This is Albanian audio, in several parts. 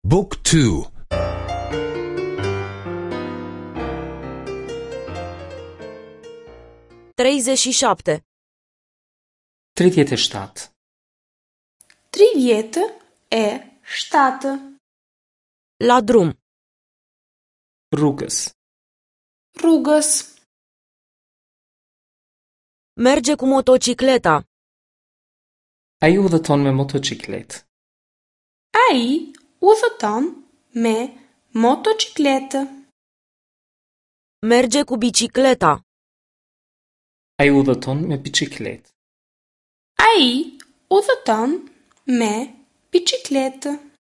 Book 2. 37. 37. 37. La drum. Rrugës. Rrugës. Merge cu motocicleta. Ai udhëton me motocikletë. Ai udhëton me motocikletë. Merge cu bicicleta. Ai udhëton me biçikletë. Ai udhëton me bicikletë.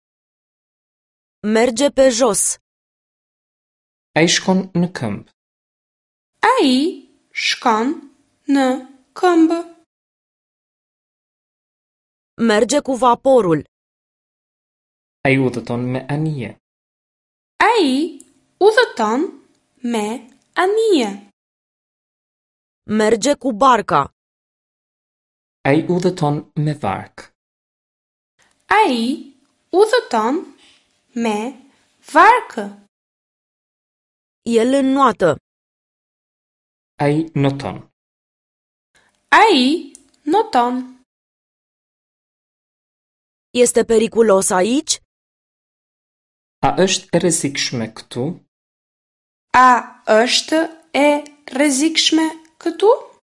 Merge pe jos. Ai shkon në këmbë. Ai shkon në këmbë. Merge cu vaporul. Ai udhëton me anije. Ai udhëton me anije. Merge cu barca. Ai udhëton me varkë. Ai udhëton me varkë. El înnoată. Ai noton. Ai noton. Este periculos aici? A është e rrezikshme këtu? A është e rrezikshme këtu?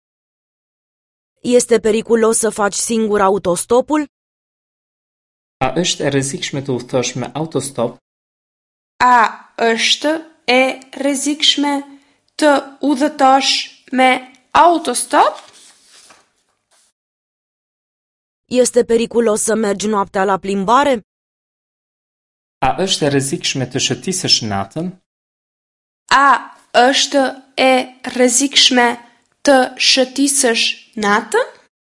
Este periculos să faci singur autostopul? A është e rrezikshme të udhëtosh me autostop? A është e rrezikshme të udhëtosh me autostop? Este periculos să mergi noaptea la plimbare? A është e rrezikshme të shëtisësh natën? A është e rrezikshme të shëtisësh natën?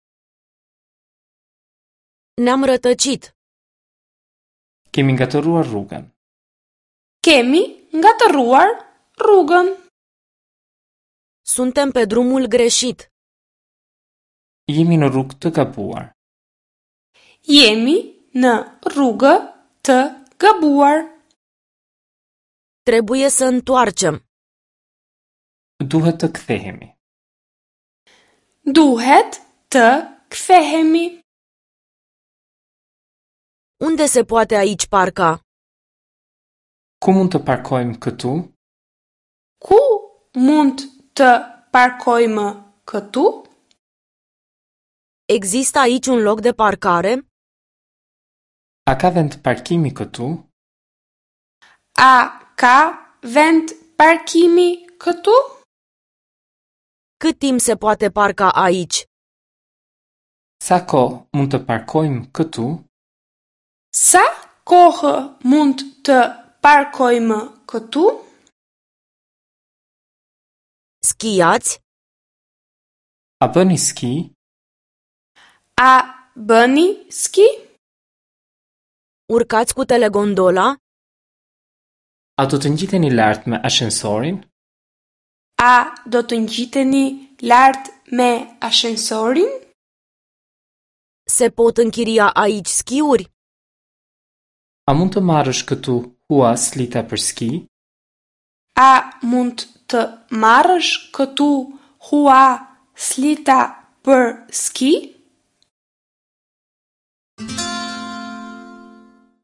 Ne-am rătăcit. Kemi ngatëruar rrugën. Kemi ngatëruar rrugën. Suntem pe drumul greșit. Jemi në rrugë të gabuar. Jemi në rrugë të gabuar. Trebuie să întoarcem. Duhet të kthehemi. Duhet të kthehemi. Unde se poate aici parca? Ku mund të parkojmë këtu? Ku mund të parkojmë këtu? Există aici un loc de parcare? A ka vend parkimi këtu? A ka vend parkimi këtu? Cât timp se poate parca aici? Sa kohë mund të parkojmë këtu? Sa kohë mund të parkojmë këtu? Schiați? A bëni ski? A bëni ski? Urcați cu telegondola? A do të ngjiteni lart me ashensorin? A do të ngjiteni lart me ashensorin? Se pot închiria aici schiuri? A mund të marrësh këtu hua slita për ski? A mund të marrësh këtu hua slita për ski?